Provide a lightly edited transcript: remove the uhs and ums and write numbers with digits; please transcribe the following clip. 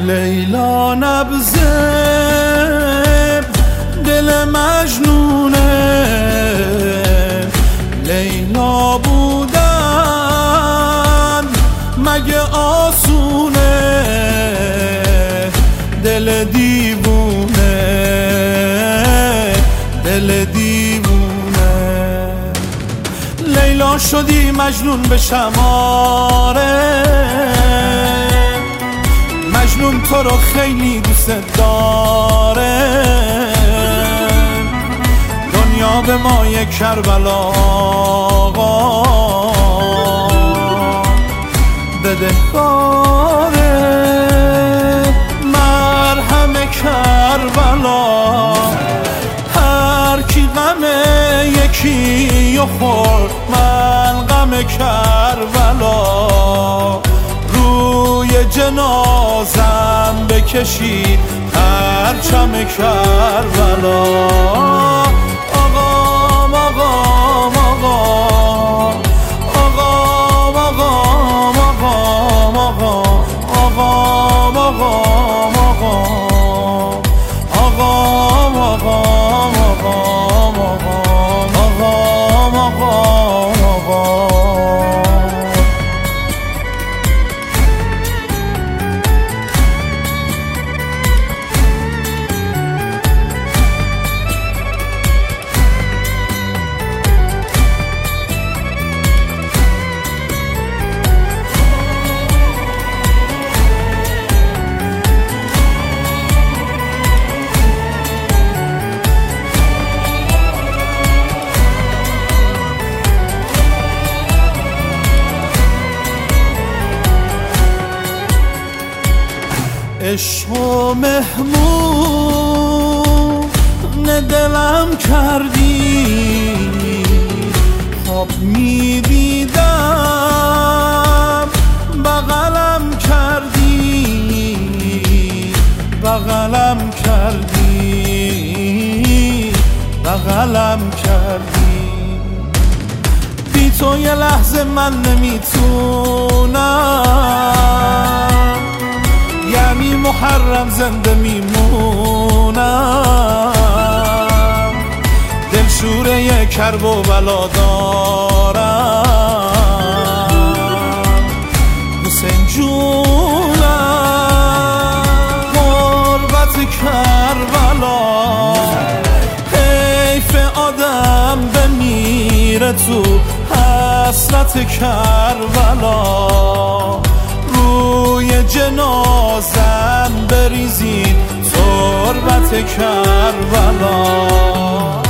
لیلا نبضه دل مجنونه، لیلا بودن مگه آسونه، دل دیوونه، دل دیوونه. لیلا شدی مجنون به شماره، مجنون تو رو خیلی دوست داره، دنیا به ما یک کربلا آقا بدهکاره، مرهم کربلا. هر کی غم یکی و خورد، من غم کربلا. روی جنازم بکشید پرچم کربلا. آقام آقام آقام، آقام آقام آقام، آقام آقام آقام، آقام آقام آقام، آقام آقام آقام. عشق و مهمون دلم کردی، خواب میدیدم بغلم کردی، بغلم کردی، بغلم کردی. بی تو یه لحظه من نمیتونم، یعنی محرم زنده میمونم. دلشوره کرب و بلا دارم، حسین جونم غربت کربلا. حیف آدم بمیره تو حسرت کربلا. روی جنازم بریزید تربت کربلا.